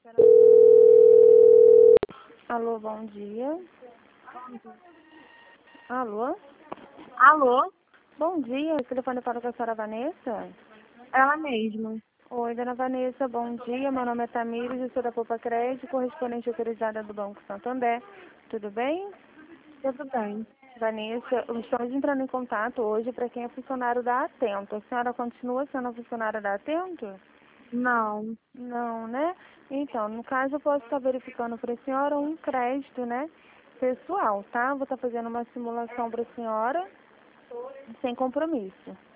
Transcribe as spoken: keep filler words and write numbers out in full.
Alô, bom dia. Alô? Alô? Bom dia, o telefone fala com a senhora Vanessa? Ela mesma. Oi, dona Vanessa, bom dia. Meu nome é Tamires, eu sou da Poupa Crédito, correspondente autorizada do Banco Santander. Tudo bem? Tudo bem. Vanessa, estamos entrando em contato hoje para quem é funcionário da Atento. A senhora continua sendo funcionária da Atento? Não. Não, né? Então, no caso, eu posso estar verificando para a senhora um crédito, né? Pessoal, tá? Vou estar fazendo uma simulação para a senhora sem compromisso.